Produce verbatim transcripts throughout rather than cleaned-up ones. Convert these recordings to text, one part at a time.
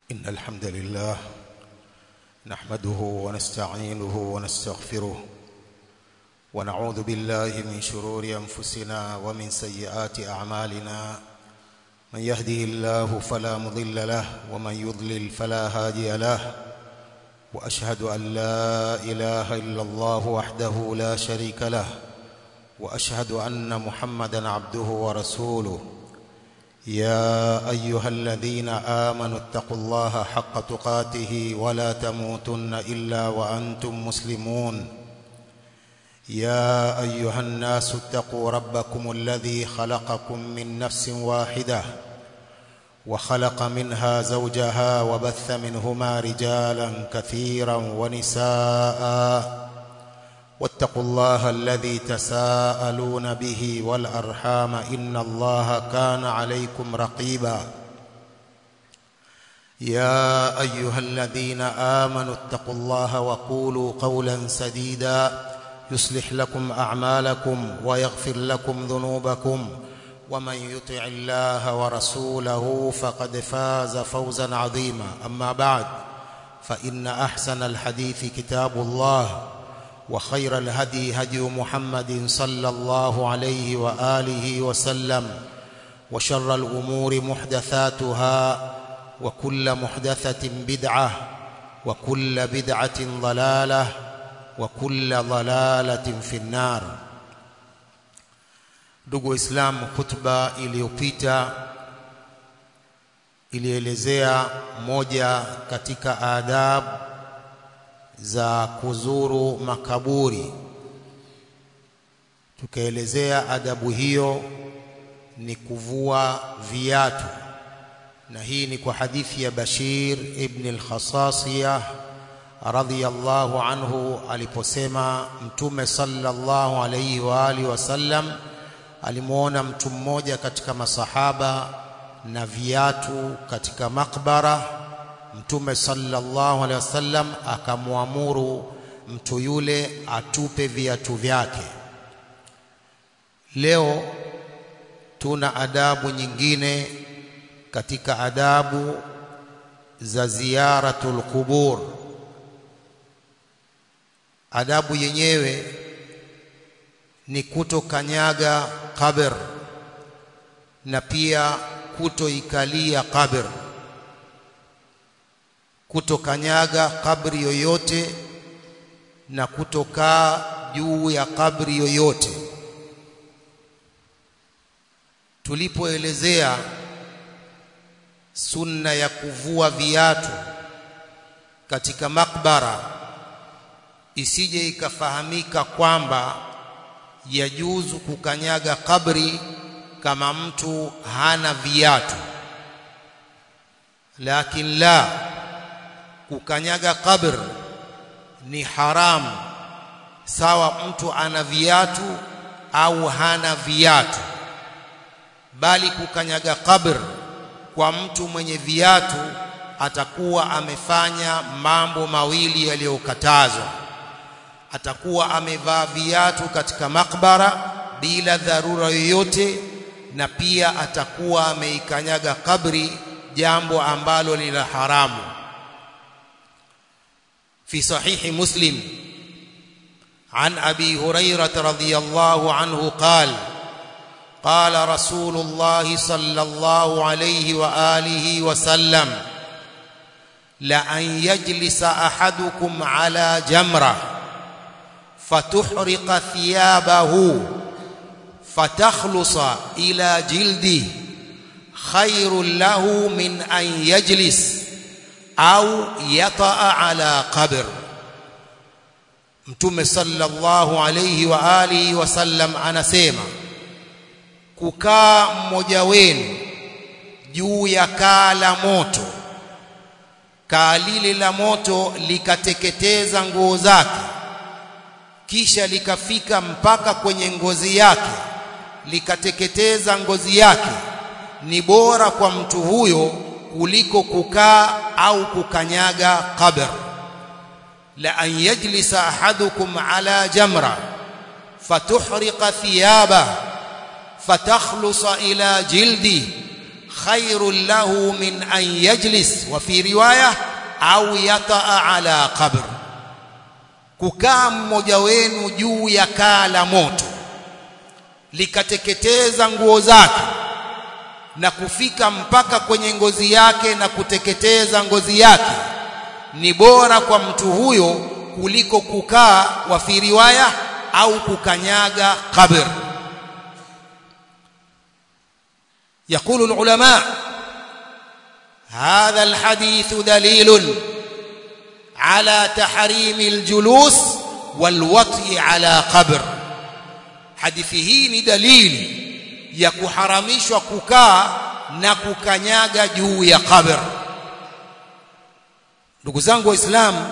إن الحمد لله نحمده ونستعينه ونستغفره ونعوذ بالله من شرور أنفسنا ومن سيئات أعمالنا من يهده الله فلا مضل له ومن يضلل فلا هادي له وأشهد أن لا إله إلا الله وحده لا شريك له وأشهد أن محمدًا عبده ورسوله يا أيها الذين آمنوا اتقوا الله حق تقاته ولا تموتن إلا وأنتم مسلمون يا أيها الناس اتقوا ربكم الذي خلقكم من نفس واحدة وخلق منها زوجها وبث منهما رجالا كثيرا ونساء واتقوا الله الذي تساءلون به والأرحام إن الله كان عليكم رقيبا يا أيها الذين آمنوا اتقوا الله وقولوا قولا سديدا يصلح لكم أعمالكم ويغفر لكم ذنوبكم ومن يطع الله ورسوله فقد فاز فوزا عظيما أما بعد فإن أحسن الحديث كتاب الله وخير الهدي هدي محمد صلى الله عليه وآله وسلم وشر الأمور محدثاتها وكل محدثة بدعة وكل بدعة ضلالة وكل ضلالة في النار. Ndugu Islam, khutba iliyopita ilielezea moja katika adab za kuzuru makaburi. Tukaelezea adabu hiyo ni kuvua viatu, na hii ni kwa hadithi ya Bashir ibn al-Khasasiyah radhiyallahu anhu aliposema Mtume sallallahu alayhi wa alihi wasallam alimuona mtu mmoja katika masahaba na viatu katika makbara. Mtume sallallahu alaihi wasallam akamwamuru mtu yule atupe viatu vyake. Leo tuna adabu nyingine katika adabu za ziyaratul qubur. Adabu yenyewe ni kutokanyaga kabr na pia kutoikalia kabr. Kutokanyaga kabri yoyote na kutokaa juu ya kabri yoyote. Tulipoelezea sunna ya kuvua viatu katika makbara, isije ikafahamika kwamba yajuzu kukanyaga kabri kama mtu hana viatu. Lakini la, kukanyaga kabr ni haramu sawa mtu ana viatu au hana viatu, bali kukanyaga kabr kwa mtu mwenye viatu atakuwa amefanya mambo mawili yaliyokatazwa. Atakuwa amevaa viatu katika makbara bila dharura yoyote, na pia atakuwa ameikanyaga kabri, jambo ambalo ni la haramu. في صحيح مسلم عن أبي هريرة رضي الله عنه قال قال رسول الله صلى الله عليه وآله وسلم لأن يجلس أحدكم على جمرة فتحرق ثيابه فتخلص إلى جلده خير له من أن يجلس au yataa ala qabr. Mtume sallallahu alayhi wa alihi wasallam anasema, kukaa mmoja wenu juu ya kaa la moto, kaa lile la moto likateketeza nguo zake, kisha likafika mpaka kwenye ngozi yake, likateketeza ngozi yake, ni bora kwa mtu huyo kuliko kukaa au kukanyaga qabr. La an yajlisa ahadukum ala jamra fatuhriqa thiyaba fatakhlusa ila jildi khairul lahu min an yajlis, wa fi riwaya au yataa ala qabr, kukaa mmoja wenu juu ya kaa la moto likateketeza nguo zake na kufika mpaka kwenye ngozi yake na kuteketeza ngozi yake, ni bora kwa mtu huyo kuliko kukaa, wa fi riwaya, au kukanyaga qabr. يقول العلماء هذا الحديث دليل على تحريم الجلوس والوطء على قبر. hadithi hii ni dalili ya kuharamishwa kukaa na kukanyaga juu ya qabr. Ndugu zangu Waislamu,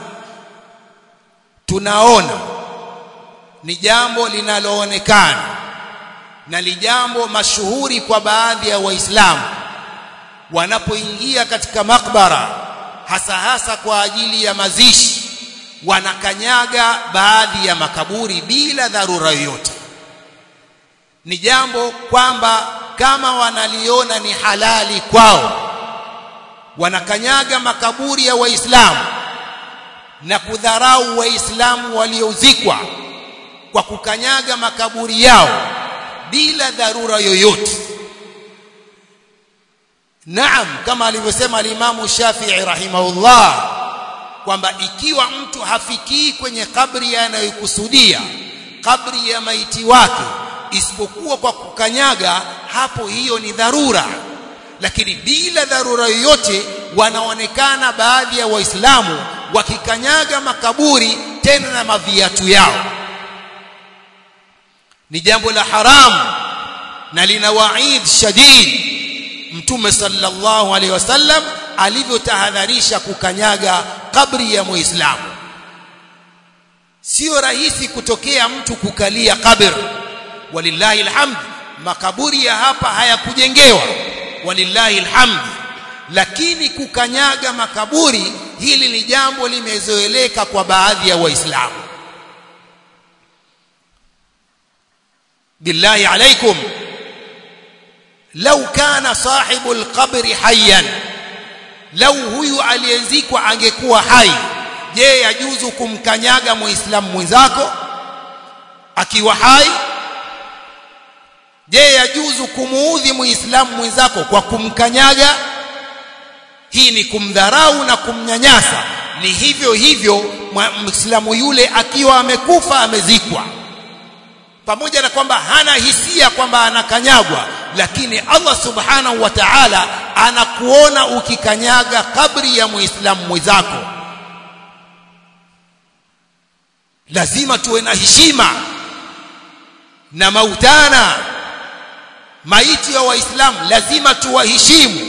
tunaona ni jambo linaloonekana na ni jambo mashuhuri kwa baadhi ya Waislamu wanapoingia katika makbara, hasa hasa kwa ajili ya mazishi, wanakanyaga baadhi ya makaburi bila dharura yoyote. Ni jambo kwamba kama wanaliona ni halali kwao, wanakanyaga makaburi ya Waislamu na kudharau Waislamu waliozikwa kwa kukanyaga makaburi yao bila dharura yoyote. Naam, kama alivyosema al-Imam Shafi'i rahimahullah kwamba ikiwa mtu hafikii kwenye kabri anayokusudia, kabri ya maiti wake, isipokuwa kwa kukanyaga, hapo hiyo ni dharura. Lakini bila dharura yoyote, wanaonekana baadhi ya Waislamu wakikanyaga makaburi tena na maviatu yao. Ni jambo la haramu na lina waid shadid. Mtume sallallahu alaihi wasallam alivyotahadharisha kukanyaga kabri ya Muislamu. Sio rahisi kutokea mtu kukalia kabri, walillahi alhamd. Makaburi ya hapa hayakujengewa, walillahi alhamd, lakini kukanyaga makaburi, hili ni jambo limezoeleka kwa baadhi ya Waislamu. billahi alaikum, lau kana sahibu alqabri hayyan, lau huyu aliyezikwa angekuwa hai, je, yajuzu kumkanyaga Muislamu mwenzako akiwa hai? Je, yajuzu kumuudhi Muislamu mwenzako kwa kumkanyaga? Hii ni kumdharau na kumnyanyasa. Ni hivyo hivyo Muislamu yule akiwa amekufa, amezikwa, pamoja na kwamba hana hisia kwamba anakanyagwa, lakini Allah subhanahu wa ta'ala anakuona ukikanyaga kabri ya Muislamu mwenzako. Lazima tuwe na heshima na mautana, maiti ya Waislamu lazima tuwaheshimu.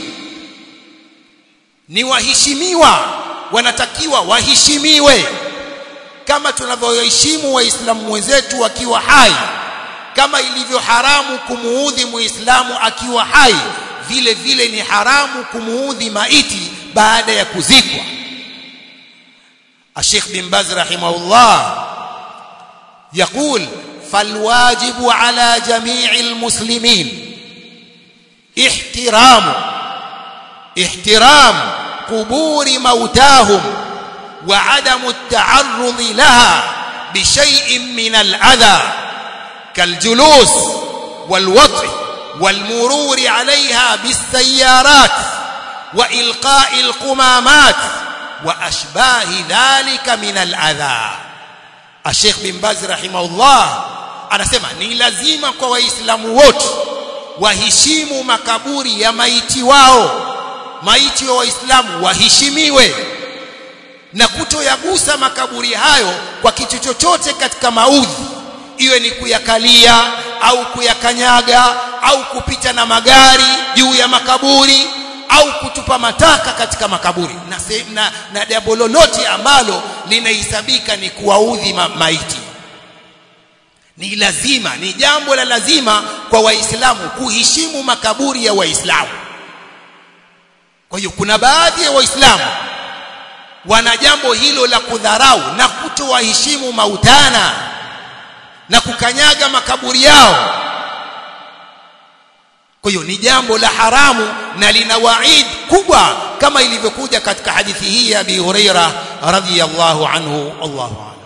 Ni waheshimiwa, wanatakiwa waheshimiwe kama tunavyoheshimu Waislamu wenzetu wakiwa hai. Kama ilivyo haramu kumuudhi Muislamu akiwa hai, vile vile ni haramu kumuudhi maiti baada ya kuzikwa. Sheikh bin Baz rahimahullah يقول فالواجب على جميع المسلمين احترام احترام قبور موتاهم وعدم التعرض لها بشيء من الأذى كالجلوس والوطء والمرور عليها بالسيارات وإلقاء القمامات وأشباه ذلك من الأذى. Sheikh bin Baz rahimahullah anasema ni lazima kwa Waislamu wote waheshimu makaburi ya maiti wao. Maiti wa Waislamu waheshimiwe na kutoyagusa makaburi hayo kwa kitu chochote katika maudhi, iwe ni kuyakalia au kuyakanyaga au kupita na magari juu ya makaburi au kutupa mataka katika makaburi na na, na jambo lolote ambalo linahesabika ni kuwaudhi ma, maiti. Ni lazima, ni jambo la lazima kwa Waislamu kuheshimu makaburi ya Waislamu. Kwa hiyo kuna baadhi ya Waislamu wana jambo hilo la kudharau na kutowaheshimu mautana na kukanyaga makaburi yao. Kwa hiyo ni jambo la haramu na lina waid kubwa kama ilivyokuja katika hadithi hii ya Abi Huraira radhiyallahu anhu. Allahu a'lam.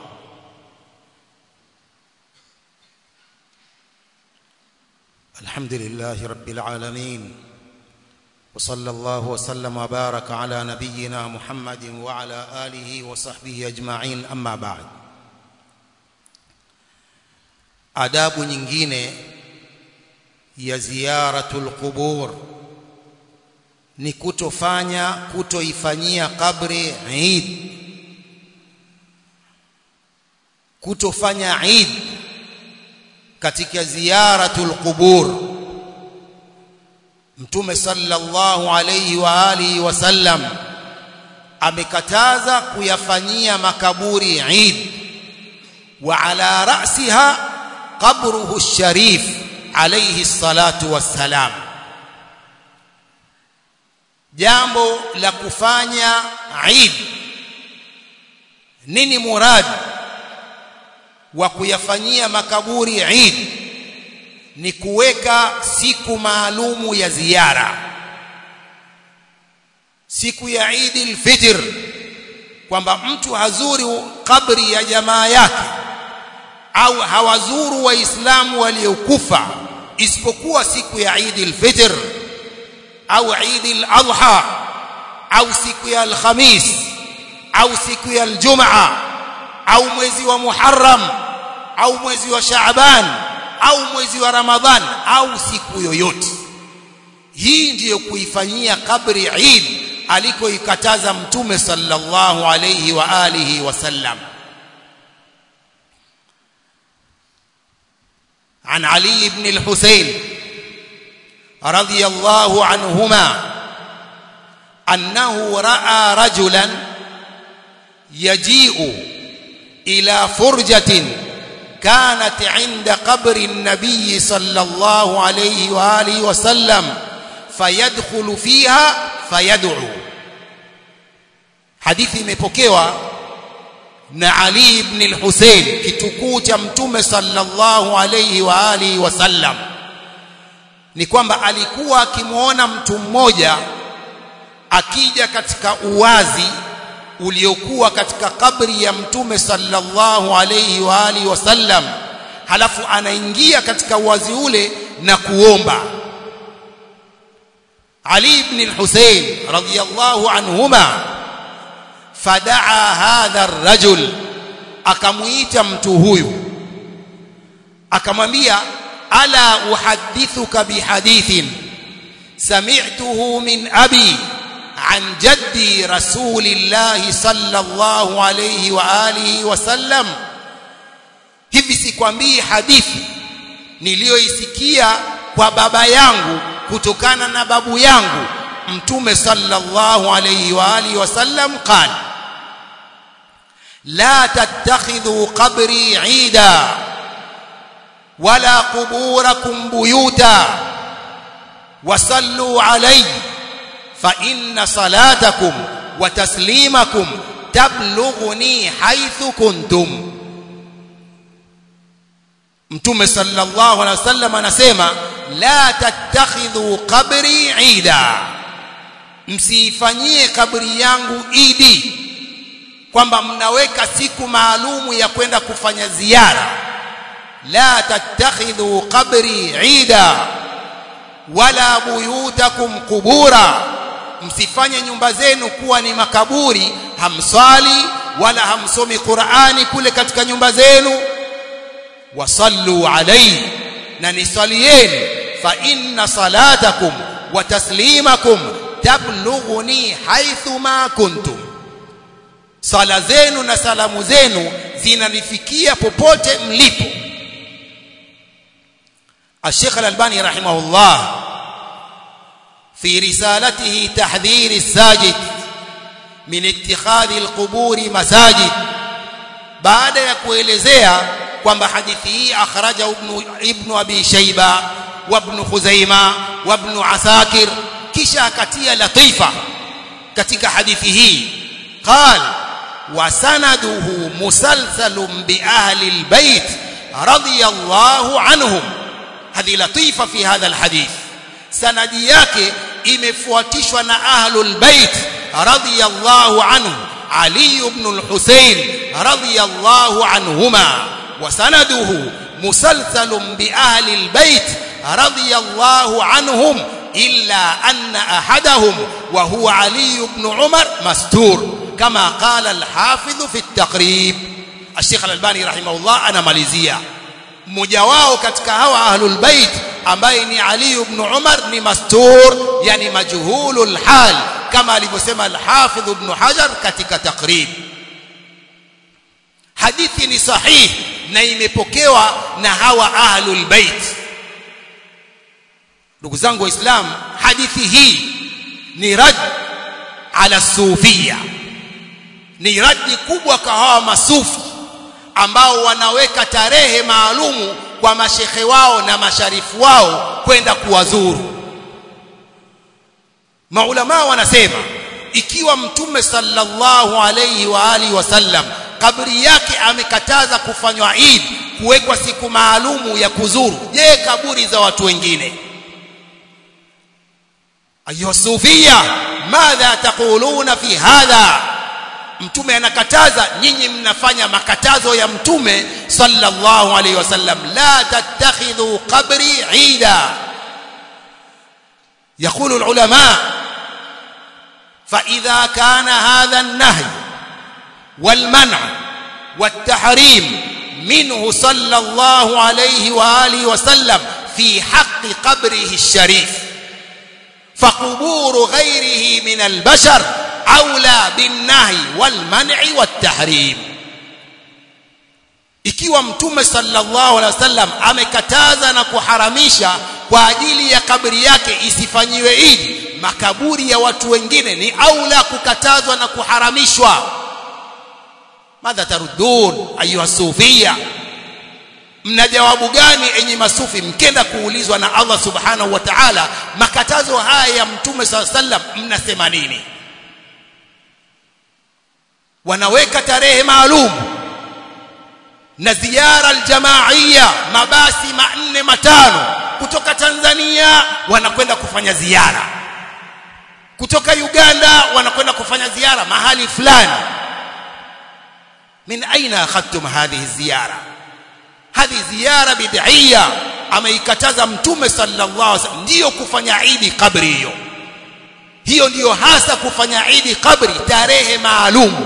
Alhamdulillahi rabbil alamin. وصلى الله وسلم وبارك على نبينا محمد وعلى آله وصحبه أجمعين. أما بعد, adabu nyingine ya ziyaratul qubur ni kutofanya kutoifanyia kabri Eid, kutofanya Eid katika ziyaratul qubur. Mtume sallallahu alayhi wa alihi wasallam amekataza kuyafanyia makaburi Eid, wa ala ra'siha qabruhu sharif alayhi salatu wassalam. Jambo la kufanya Eid, nini murad wa kuyafanyia makaburi Eid? Ni kuweka siku maalumu ya ziara, siku ya Eid al-Fitr, kwamba mtu hazuri kabri ya jamaa yake au hawazuru waislamu waliokufa isipokuwa siku ya Eid al-Fitr au Eid al-Adha au siku ya al-Khamis au siku ya al-Jum'a au mwezi wa Muharram au mwezi wa Shaaban au mwezi wa Ramadhan au siku yoyote. Hii ndiyo kuifanyia kabri Eid alikoikataza Mtume sallallahu alayhi wa alihi wasallam. عن علي بن الحسين رضي الله عنهما أنه رأى رجلا يجيء إلى فرجة كانت عند قبر النبي صلى الله عليه وآله وسلم فيدخل فيها فيدعو. حديث imepokewa na Ali ibn al-Husayn, kitukuu cha Mtume sallallahu alayhi wa alihi wasallam, ni kwamba alikuwa akimuona mtu mmoja akija katika uwazi uliokuwa katika kabri ya Mtume sallallahu alayhi wa alihi wasallam, halafu anaingia katika uwazi ule na kuomba. Ali ibn al-Husayn radhiyallahu anhuma fadaa hadha ar-rajul, akamuita mtu huyu akamwambia, ala uhaddithuka bihadithin sami'tuhu min abi an jaddi rasulillahi sallallahu alayhi wa alihi wasallam, hivi sikwambii hadithi niliyoisikia kwa baba yangu kutokana na babu yangu Mtume sallallahu alayhi wa alihi wasallam qala la tattakhidhu qabri Eida wala quburakum buyuta wasallu alayhi fa inna salatakum wa taslimakum tablughuni haythu kuntum. Mtume sallallahu alayhi wasallam anasema la tattakhidhu qabri Eida, msifanyie kabri yangu Idi, kwamba mnaweka siku maalumu ya kwenda kufanya ziara. La tattakhidhu qabri Eida wala buyutakum qubura, msifanye nyumba zenu kuwa ni makaburi, hamswali wala hamsomi Qur'ani kule katika nyumba zenu. Wasallu alayhi, na nisalieni, fa inna salatakum wa taslimakum tablughuni haythu ma kuntum, sala zenu na salamu zenu zinanifikia popote mlipo. الشيخ الألباني رحمه الله في رسالته تحذير الساجد من اتخاذ القبور مساجد, baada ya kuelezea kwamba hadithi hii akhraja ibn ibn abi shayba wa ibn khuzaima wa ibn asakir, kisha akatia latifa katika hadithi hii, qala wa sanaduhu musalsalun bi ahli albayt radiyallahu anhum. هذه لطيفة في هذا الحديث. sanadi yake imefuatishwa na ahlul bait radhiyallahu anhu Ali ibn al-Husayn radhiyallahu anhuma wa sanaduhu musalsalun bi ahli al-bait radhiyallahu anhum illa anna ahadahum wa huwa Ali ibn Umar mastur kama qala al-Hafidh fi at-Taqrib. Sheikh Al-Albani rahimahullah anamalizia mmoja wao katika hawa ahlul bait ambaye ni Ali ibn Umar ni mastur, yani majhulul hal, kama alivyosema al-Hafidh ibn Hajar katika Taqrib. Hadithi ni sahih na imepokewa na hawa ahlul bait. Ndugu zangu Waislamu, hadithi hii ni rad ala sufia, ni radi kubwa kwa hawa masufi ambao wanaweka tarehe maalumu kwa mashekhe wao na masharifu wao kwenda kuwazuru. Maulama wanasema ikiwa Mtume sallallahu alayhi wa alihi wasallam kaburi yake amekataza kufanywa Eid, kuwekwa siku maalumu ya kuzuru, je, kaburi za watu wengine? Ayuha sufia, madha taquluna fi hadha? Mtume anakataza, nyinyi mnafanya makatazo ya Mtume sallallahu alayhi wasallam, la tattakhidhu qabri ida. يقول العلماء فإذا كان هذا النهي والمنع والتحريم منه صلى الله عليه وآله وسلم في حق قبره الشريف، فقبور غيره من البشر أولى بالنهي والمنع والتحريم. Ikiwa Mtume sallallahu alaihi wasallam amekataza na kuharamisha kwa ajili ya kaburi yake isifanyiwe Eid, makaburi ya watu wengine ni aula kukatazwa na kuharamishwa. Madha tarudun ayuha sufia? Mna jawabu gani enyi masufi mkenda kuulizwa na Allah subhanahu wa ta'ala makatazo haya ya Mtume sallallahu alaihi wasallam, mnasema nini? Wanaweka tarehe maalum na ziara aljamaia, mabasi manne matano kutoka Tanzania wanakwenda kufanya ziara, kutoka Uganda wanakwenda kufanya ziara mahali fulani. Min aina akhadtum hadhihi ziyara? Hadhi ziyara bid'iyya ameikataza Mtume sallallahu alaihi wasallam, ndio kufanya Eid kabri hiyo. Hiyo ndio hasa kufanya Eid kabri, tarehe maalum.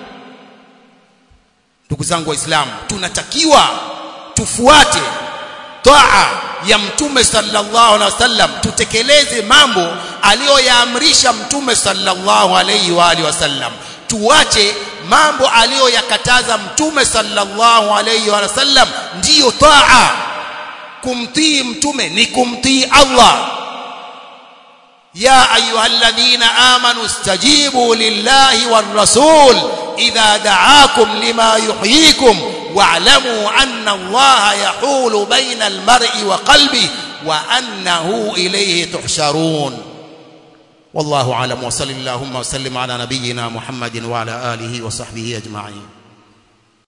Ndugu zangu Waislamu, tunatakiwa tufuate taa ya Mtume sallallahu alaihi wasallam, tutekeleze mambo aliyoyaamrisha Mtume sallallahu alaihi wa alihi wasallam, tuache mambo aliyoyakataza Mtume sallallahu alaihi wa sallam. Ndiyo taa. Kumtii Mtume ni kumtii Allah. ya ayyuhalladhina amanu istajibu lillahi war rasul idha da'akum lima yuhyikum wa'lamu anna Allaha yahulu baina al-mar'i wa qalbihi wa annahu ilayhi tuhsharun. والله أعلم. وصلى اللهم وسلم على نبينا محمد وعلى آله وصحبه أجمعين.